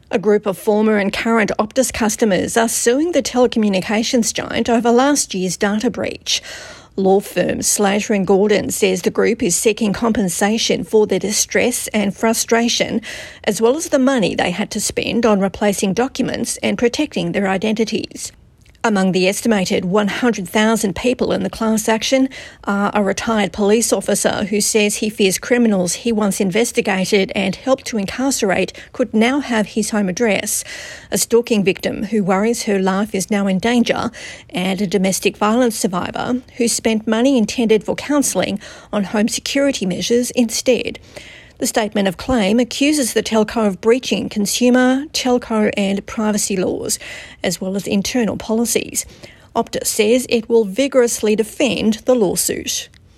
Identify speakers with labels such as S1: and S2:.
S1: A group of former and current Optus customers are suing the telecommunications giant over last year's data breach. Law firm Slater & Gordon says the group is seeking compensation for their distress and frustration, as well as the money they had to spend on replacing documents and protecting their identities. Among the estimated 100,000 people in the class action are a retired police officer who says he fears criminals he once investigated and helped to incarcerate could now have his home address, a stalking victim who worries her life is now in danger, and a domestic violence survivor who spent money intended for counselling on home security measures instead. The statement of claim accuses the telco of breaching consumer, telco and privacy laws, as well as internal policies. Optus says it will vigorously defend the lawsuit.